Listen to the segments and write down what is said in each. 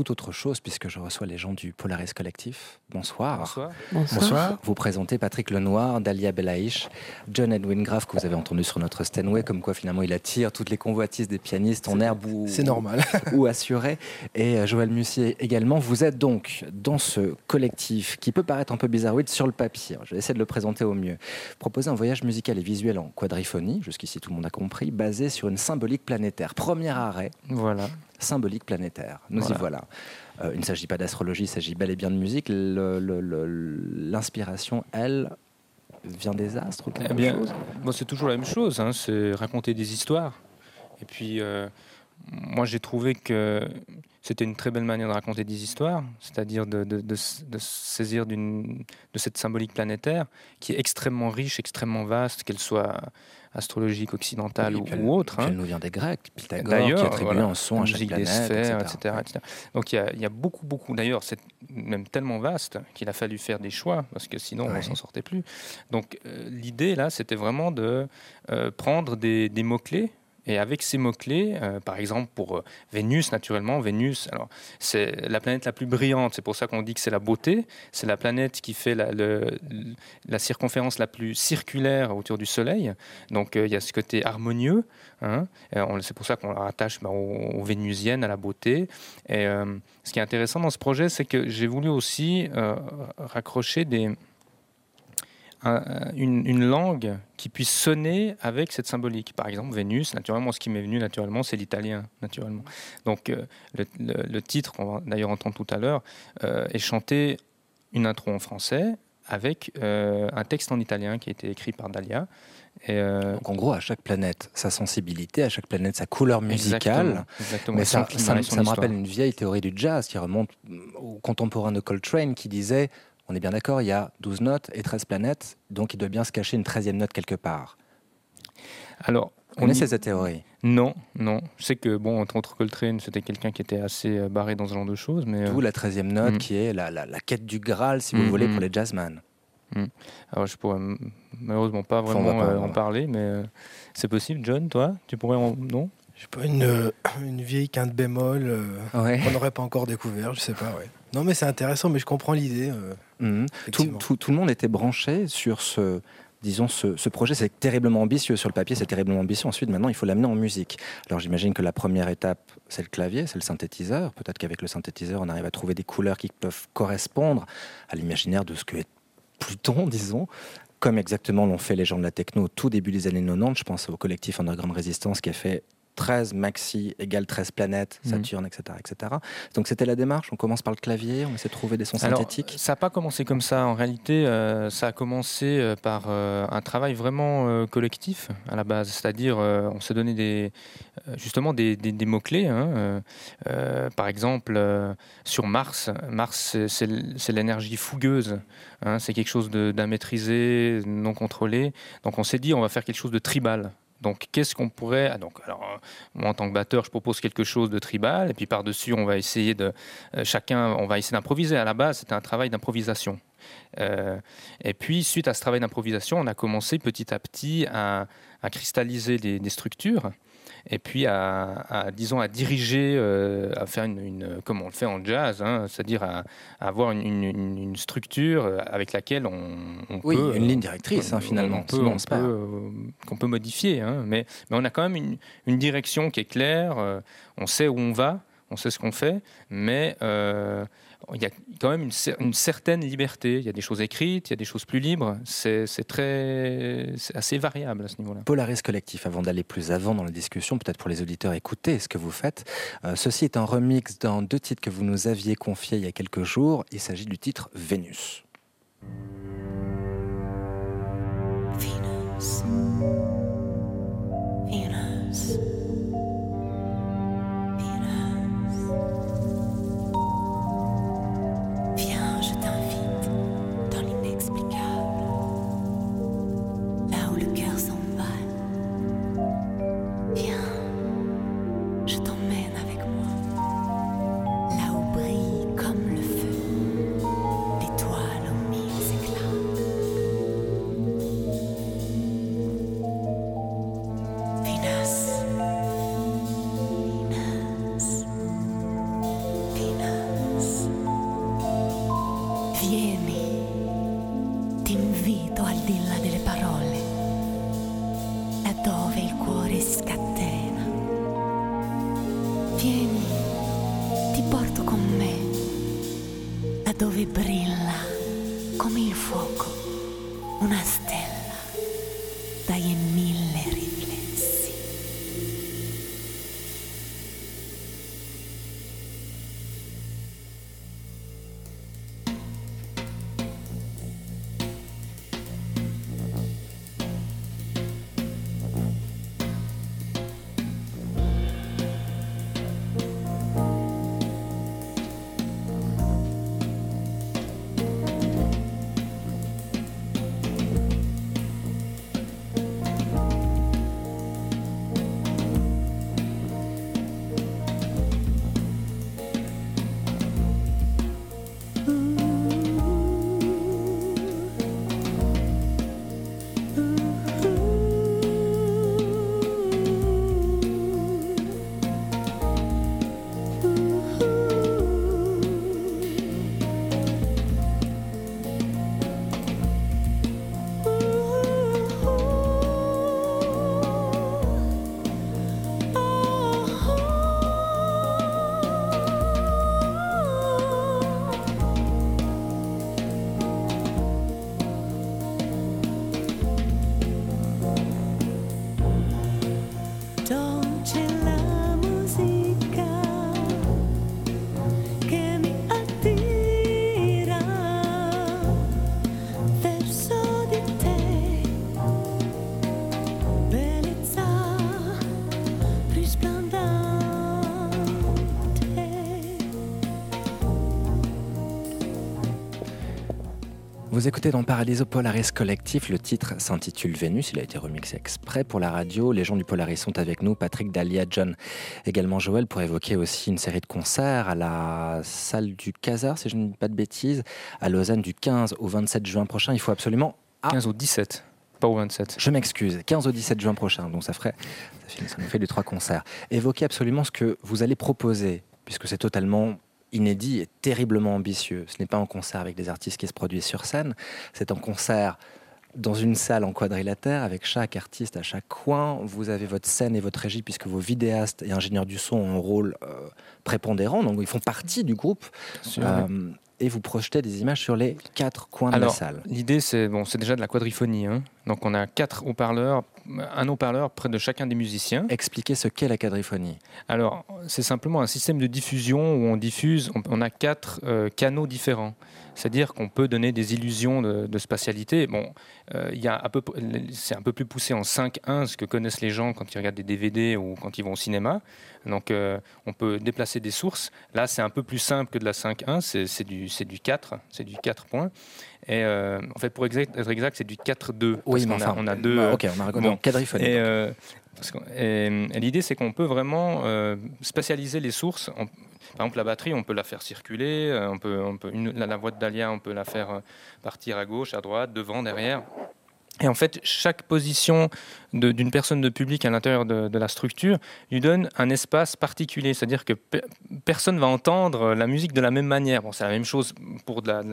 tout autre chose puisque je reçois les gens du Polaris Collectif. Bonsoir. Bonsoir. Bonsoir. Vous présentez Patrick Lenoir, Dalia Belaïch, John Edwin Graff que vous avez entendu sur notre Steinway, comme quoi finalement il attire toutes les convoitises des pianistes en herbe ou, C'est normal. ou assurés. Et Joël Mussier également. Vous êtes donc dans ce collectif qui peut paraître un peu bizarroïde sur le papier. Je vais essayer de le présenter au mieux. Proposer un voyage musical et visuel en quadriphonie, jusqu'ici tout le monde a compris, basé sur une symbolique planétaire. Premier arrêt. Voilà. Symbolique planétaire. Nous y voilà. Il ne s'agit pas d'astrologie, il s'agit bel et bien de musique. L'inspiration, elle, vient des astres ou quelque chose ? Bon, c'est toujours la même chose, hein, c'est raconter des histoires. Et puis, moi, j'ai trouvé que c'était une très belle manière de raconter des histoires, c'est-à-dire de saisir de cette symbolique planétaire qui est extrêmement riche, extrêmement vaste, qu'elle soit astrologique, occidentale ou autre. Elle nous vient des Grecs, Pythagore, D'ailleurs, qui attribue un son à chaque planète, des sphères, etc. etc. Donc il y a beaucoup. D'ailleurs, c'est même tellement vaste qu'il a fallu faire des choix parce que sinon on ne s'en sortait plus. Donc l'idée là, c'était vraiment de prendre des mots-clés. Et avec ces mots-clés, par exemple pour Vénus, naturellement, Vénus, alors, c'est la planète la plus brillante, c'est pour ça qu'on dit que c'est la beauté, c'est la planète qui fait la circonférence la plus circulaire autour du Soleil, donc il y a ce côté harmonieux, hein, c'est pour ça qu'on la rattache aux Vénusiennes, à la beauté. Et ce qui est intéressant dans ce projet, c'est que j'ai voulu aussi raccrocher une langue qui puisse sonner avec cette symbolique. Par exemple, Vénus, naturellement, ce qui m'est venu naturellement, c'est l'italien, naturellement. Donc, le titre, qu'on va d'ailleurs entendre tout à l'heure, est chanté une intro en français avec un texte en italien qui a été écrit par Dalia. Donc en gros, à chaque planète, sa sensibilité, à chaque planète, sa couleur musicale. Exactement. Mais ça me rappelle une vieille théorie du jazz qui remonte au contemporain de Coltrane qui disait... On est bien d'accord, il y a 12 notes et 13 planètes, donc il doit bien se cacher une 13e note quelque part. Alors, on connaissez cette théorie ? Non. Je sais que, entre Coltrane, c'était quelqu'un qui était assez barré dans ce genre de choses. D'où la 13e note qui est la quête du Graal, si vous voulez, pour les jazzman. Alors, je pourrais malheureusement pas vraiment en parler, mais c'est possible. John, toi, tu pourrais non ? Je sais pas, une vieille quinte bémol qu'on n'aurait pas encore découvert, je sais pas, Non, mais c'est intéressant, mais je comprends l'idée. Tout le monde était branché sur ce projet. C'est terriblement ambitieux sur le papier, c'est terriblement ambitieux. Ensuite, maintenant, il faut l'amener en musique. Alors, j'imagine que la première étape, c'est le clavier, c'est le synthétiseur. Peut-être qu'avec le synthétiseur, on arrive à trouver des couleurs qui peuvent correspondre à l'imaginaire de ce que est Pluton, disons. Comme exactement l'ont fait les gens de la techno au tout début des années 90. Je pense au collectif Underground Resistance qui a fait 13 maxi égale 13 planètes, Saturne, etc., etc. Donc c'était la démarche, on commence par le clavier, on essaie de trouver des sons synthétiques. Ça n'a pas commencé comme ça, en réalité ça a commencé par un travail vraiment collectif à la base, c'est-à-dire on s'est donné justement des mots-clés, par exemple sur Mars, c'est l'énergie fougueuse, c'est quelque chose d'immaîtrisé, non contrôlé, donc on s'est dit on va faire quelque chose de tribal. Donc, qu'est-ce qu'on pourrait... moi, en tant que batteur, je propose quelque chose de tribal, et puis par-dessus, on va essayer d'improviser. À la base, c'était un travail d'improvisation. Et puis, suite à ce travail d'improvisation, on a commencé petit à petit à cristalliser des structures, et puis à diriger, à faire comme on le fait en jazz, c'est-à-dire à avoir une structure avec laquelle on peut... une ligne directrice, finalement. Qu'on peut modifier, mais on a quand même une direction qui est claire, on sait où on va, on sait ce qu'on fait, mais il y a quand même une certaine liberté. Il y a des choses écrites, il y a des choses plus libres. C'est assez variable à ce niveau-là. Polaris Collectif, avant d'aller plus avant dans la discussion, peut-être pour les auditeurs, écoutez ce que vous faites. Ceci est un remix dans 2 titres que vous nous aviez confiés il y a quelques jours. Il s'agit du titre Vénus. Venus. Venus. Viens, je t'invite dans l'inexplicable, là où le cœur s'emballe. Viens, je t'emmène avec moi, là où brille comme le feu l'étoile aux 1000 éclats. Venus. Vieni, ti invito al di là delle parole, là dove il cuore scatena. Vieni, ti porto con me, là dove brilla come il fuoco una stella dai mille riflessi. Vous écoutez dans Paradiso Polaris Collectif, le titre s'intitule Vénus, il a été remixé exprès pour la radio. Les gens du Polaris sont avec nous, Patrick, Dalia, John, également Joël, pour évoquer aussi une série de concerts à la salle du Casar, si je ne dis pas de bêtises, à Lausanne du 15 au 27 juin prochain. Il faut absolument... 15 au 17, pas au 27. Je m'excuse, 15 au 17 juin prochain, donc ça nous fait les 3 concerts. Évoquez absolument ce que vous allez proposer, puisque c'est totalement inédit et terriblement ambitieux. Ce n'est pas un concert avec des artistes qui se produisent sur scène, c'est un concert dans une salle en quadrilatère avec chaque artiste à chaque coin. Vous avez votre scène et votre régie puisque vos vidéastes et ingénieurs du son ont un rôle prépondérant, donc ils font partie du groupe. Et vous projetez des images sur les 4 coins de la salle. L'idée, c'est déjà de la quadriphonie. Donc on a 4 haut-parleurs, un haut-parleur près de chacun des musiciens. Expliquez ce qu'est la quadriphonie. Alors, c'est simplement un système de diffusion où on diffuse, on a 4 canaux différents. C'est-à-dire qu'on peut donner des illusions de spatialité. Bon, c'est un peu plus poussé en 5.1, ce que connaissent les gens quand ils regardent des DVD ou quand ils vont au cinéma. Donc, on peut déplacer des sources. Là, c'est un peu plus simple que de la 5.1, c'est du 4, c'est du 4 points. Et en fait, pour être exact, c'est du 4-2. Oui, mais on a 2... Ok, on a reconnu quadriphonie. Et l'idée, c'est qu'on peut vraiment spatialiser les sources. Par exemple, la batterie, on peut la faire circuler. La voix de Dalia, on peut la faire partir à gauche, à droite, devant, derrière. Et en fait, chaque position d'une personne de public à l'intérieur de la structure lui donne un espace particulier. C'est-à-dire que personne ne va entendre la musique de la même manière. Bon, c'est la même chose pour de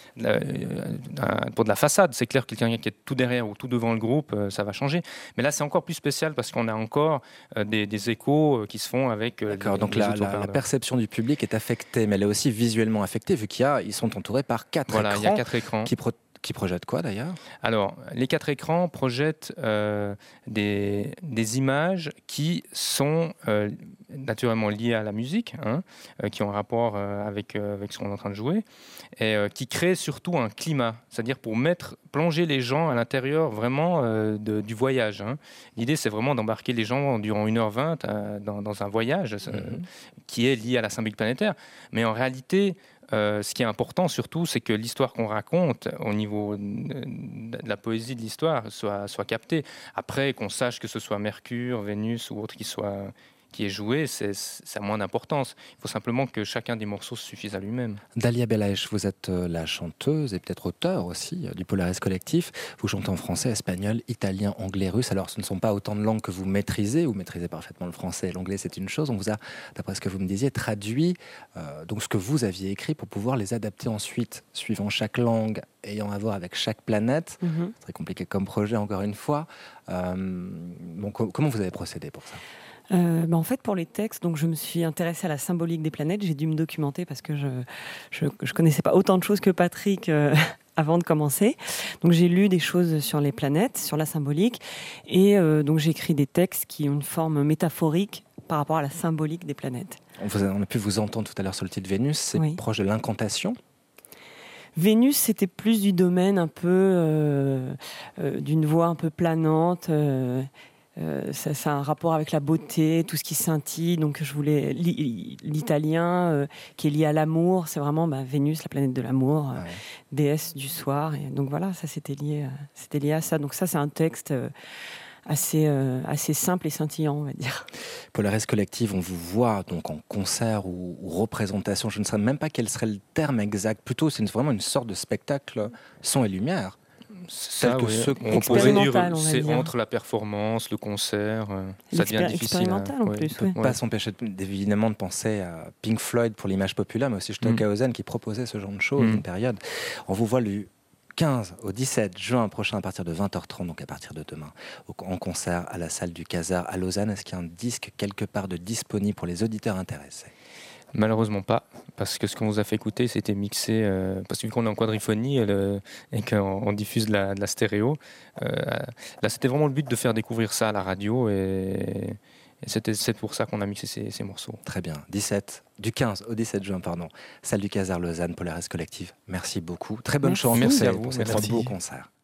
la façade. C'est clair que quelqu'un qui est tout derrière ou tout devant le groupe, ça va changer. Mais là, c'est encore plus spécial parce qu'on a encore des échos qui se font avec D'accord, donc la perception du public est affectée, mais elle est aussi visuellement affectée vu ils sont entourés par 4 écrans. Voilà, il y a 4 écrans. Qui projettent quoi d'ailleurs ? Alors, les 4 écrans projettent des images qui sont naturellement liées à la musique, qui ont un rapport avec ce qu'on est en train de jouer, et qui créent surtout un climat, c'est-à-dire pour plonger les gens à l'intérieur vraiment du voyage. L'idée, c'est vraiment d'embarquer les gens durant 1h20 dans un voyage qui est lié à la symbolique planétaire. Mais en réalité... ce qui est important surtout, c'est que l'histoire qu'on raconte au niveau de la poésie de l'histoire soit captée. Après, qu'on sache que ce soit Mercure, Vénus ou autre qui qui est joué, ça a moins d'importance. Il faut simplement que chacun des morceaux se suffise à lui-même. Dalia Belaïch, vous êtes la chanteuse et peut-être auteur aussi du Polaris Collectif. Vous chantez en français, espagnol, italien, anglais, russe. Alors ce ne sont pas autant de langues que vous maîtrisez parfaitement le français et l'anglais, c'est une chose. On vous a, d'après ce que vous me disiez, traduit donc ce que vous aviez écrit pour pouvoir les adapter ensuite, suivant chaque langue, ayant à voir avec chaque planète. C'est très compliqué comme projet, encore une fois. Comment vous avez procédé pour ça ? En fait, pour les textes, donc je me suis intéressée à la symbolique des planètes. J'ai dû me documenter parce que je connaissais pas autant de choses que Patrick avant de commencer. Donc j'ai lu des choses sur les planètes, sur la symbolique, et donc j'ai écrit des textes qui ont une forme métaphorique par rapport à la symbolique des planètes. On a pu vous entendre tout à l'heure sur le titre Vénus. C'est proche de l'incantation. Vénus, c'était plus du domaine un peu d'une voix un peu planante. Ça a un rapport avec la beauté, tout ce qui scintille. Donc je voulais l'italien qui est lié à l'amour. C'est vraiment Vénus, la planète de l'amour, déesse du soir. Et donc voilà, ça c'était lié à ça. Donc ça c'est un texte assez simple et scintillant, on va dire. Polaris Collective, on vous voit donc en concert ou représentation. Je ne sais même pas quel serait le terme exact. Plutôt, c'est vraiment une sorte de spectacle son et lumière. Ça, que ceux qu'on pourrait dire, c'est entre la performance, le concert, ça devient difficile. Expérimental en plus. On ne peut pas s'empêcher évidemment de penser à Pink Floyd pour l'image populaire, mais aussi Stockhausen qui proposait ce genre de choses une période. On vous voit du 15 au 17 juin prochain à partir de 20h30, donc à partir de demain, en concert à la salle du Casar à Lausanne. Est-ce qu'il y a un disque quelque part de disponible pour les auditeurs intéressés ? Malheureusement pas, parce que ce qu'on vous a fait écouter, c'était mixé, parce que vu qu'on est en quadriphonie et qu'on diffuse de la stéréo, là c'était vraiment le but de faire découvrir ça à la radio, et c'est pour ça qu'on a mixé ces morceaux. Très bien, du 15 au 17 juin, salle du Casar Lausanne, Polaris Collective. Merci beaucoup, très bonne chance Merci à vous pour ces 3 beaux concerts.